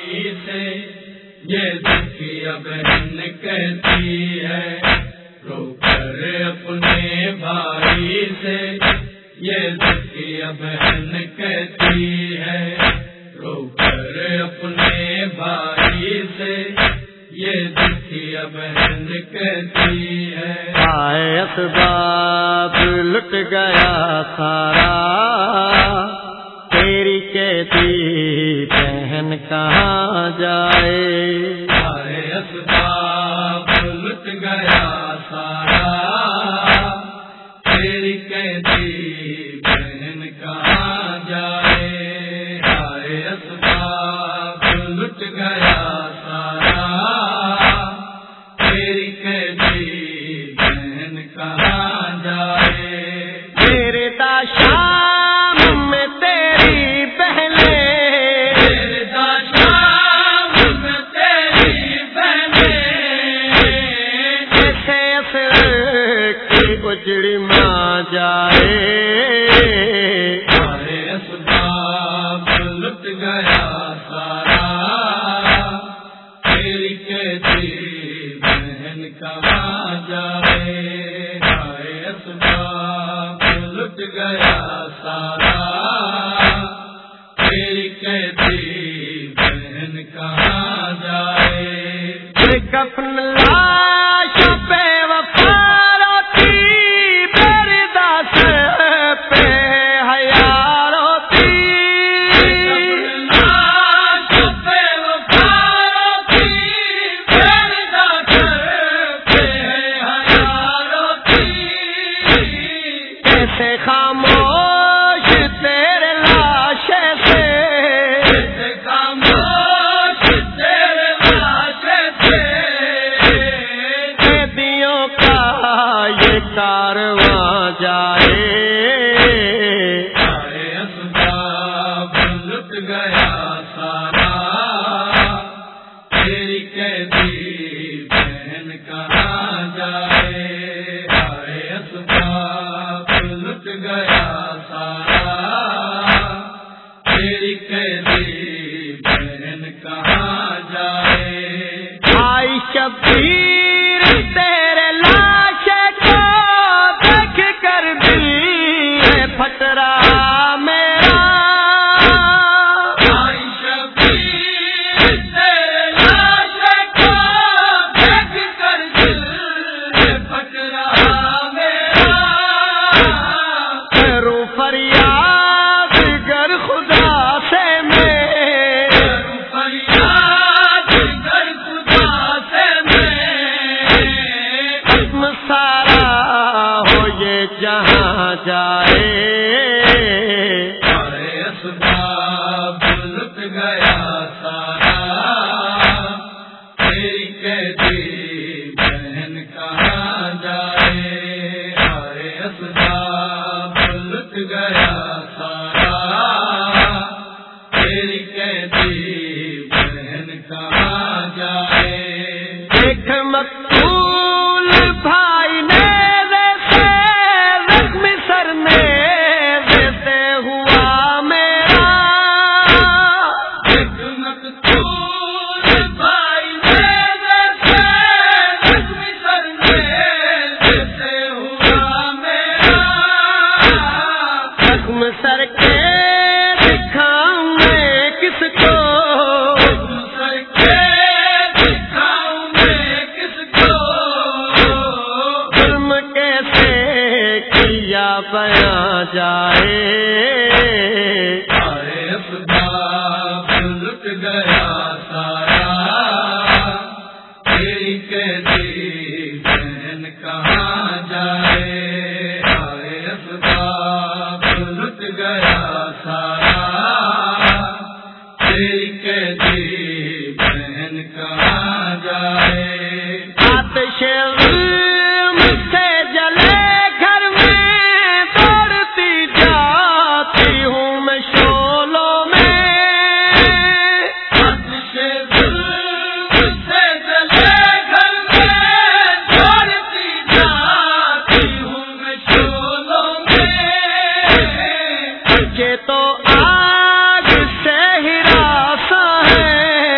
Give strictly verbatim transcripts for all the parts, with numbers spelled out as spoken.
بھائی سے یہ ذکیہ بہن کہتی ہے، رو کر اپنے بھائی سے یہ ذکیہ بہن کہتی ہے، رو کر اپنے بھائی سے یہ ذکیہ بہن کہتی ہے۔ آئے اسباب لٹ گیا سارا، تیری کہتی بہن کہاں جائے؟ آئے اسباب لٹ گیا سارا، تیری کہتی بہن کہاں جائے؟ آئے اسباب لٹ گیا سارا، تیری کہتی بہن کہاں جائے؟ میرے دا شام میں تیری بہنیں، میرے دا شام میں تیری بہنیں، جیسے اثر کی اجڑی ماں جائے۔ آئے اسباب لٹ گیا سارا، تیری کہتی بہن کہاں جائے؟ آئے اسباب لٹ گیا سارا، تیری کہتی بہن کہاں جائے؟ کفن لاش بے وفا روتی، برداشت پہ حیا روتی، لاش پہ وفا روتی، برداشت پہ حیا روتی، کیسے خاموش تیرے لاش سے، کیسے خاموش تیرے لاش سے، قیدیوں کا یہ کارواں جائے۔ آئے اسباب لٹ گیا سارا، تیری کہتی بہن کہاں جائے؟ آئے اسباب لٹ گیا سارا، تیری کہتی بہن کہاں جائے؟ آئی شبیر تیرے لاش کو دیکھ کر دل ہے پھٹ رہا میرا، آئی شبیر تیرے لاش کو دیکھ کر دل پھٹ رہا میرا، کروں فریاد گر خدا سے میں، فریاد کر خدا سے میں، عزم سارا ہو یہ جہاں جائے۔ آئے اسباب لٹ گیا سارا، تیری کہتی بہن کہاں جائے؟ آئے اسباب لٹ گیا سارا، تیری کہتی بہن کہاں جائے؟ ایک مقتول بھائی نے ویسے زخم سر نے ویسے ہوا میرا، ایک مقتول بھائی نے ویسے زخم سر میں ویسے ہوا میرا، زخم سر کے دکھاؤں میں کس کو، سر کے دکھاؤں میں کس کو، ظلم کیسے کیا بیاں جائے۔ آئے اسباب لٹ گیا سارا، تیری کہتی بہن کہاں جائے؟ آئے اسباب لٹ گیا سارا، تیری کہتی بہن کہاں جائے؟ آتش غم سے جلے گھر میں دوڑتی جاتی ہوں میں شولوں میں، آتش ظلم سے جلے گھر میں دوڑتی جاتی ہوں میں شولوں میں، مجھے تو آگ سے ہراساں ہے،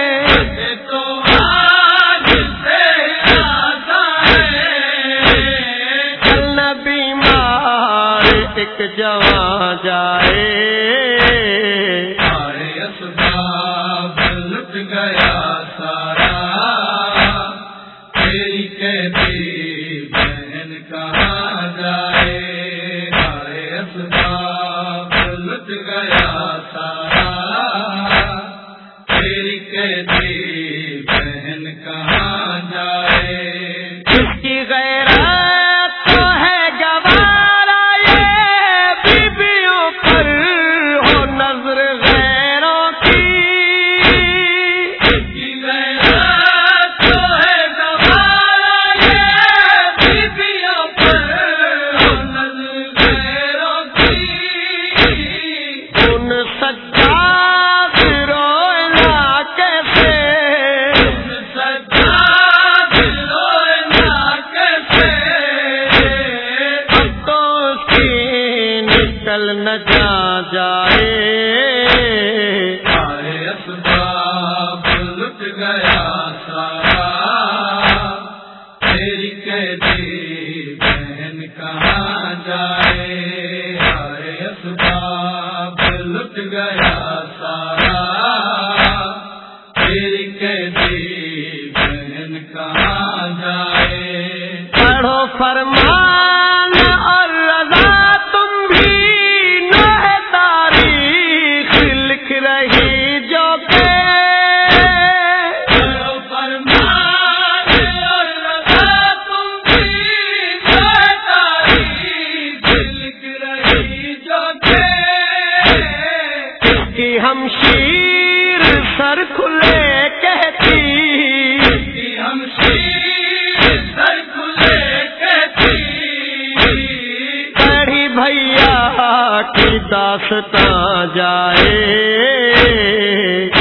سارا، تیری قیدی بہن کہاں جائے؟ جس کی غیرت تو ہے گوارا، یہ بیویوں پر ہو نظر غیروں کی۔ جس کی غیرت تو ہے گوارا، یہ بیویوں پر ہو نظر غیروں کی۔ ان سجاد رونا کیسے، ان سجاد رونا کیسے؟ اب تو اس کی نکل نہ جا جائے۔ سارے اسباب لٹ گیا سارا، تیری قیدی بہن کہاں جائے؟ سارے اسباب لٹ گیا سارا، تیری قیدی بہن کہاں جائے؟ پڑھو فرمان اور رضا تم بھی، نہ تاریخ لکھ رہی جو کہ کرو فرمان اور رضا تم بھی، نہ تاریخ لکھ رہی جو کہ کہ ہم شیر سر کھلے کہتی، کہ ہم شیر سر کھلے کہتی۔ پڑھی بھیا کی داستاں جائے۔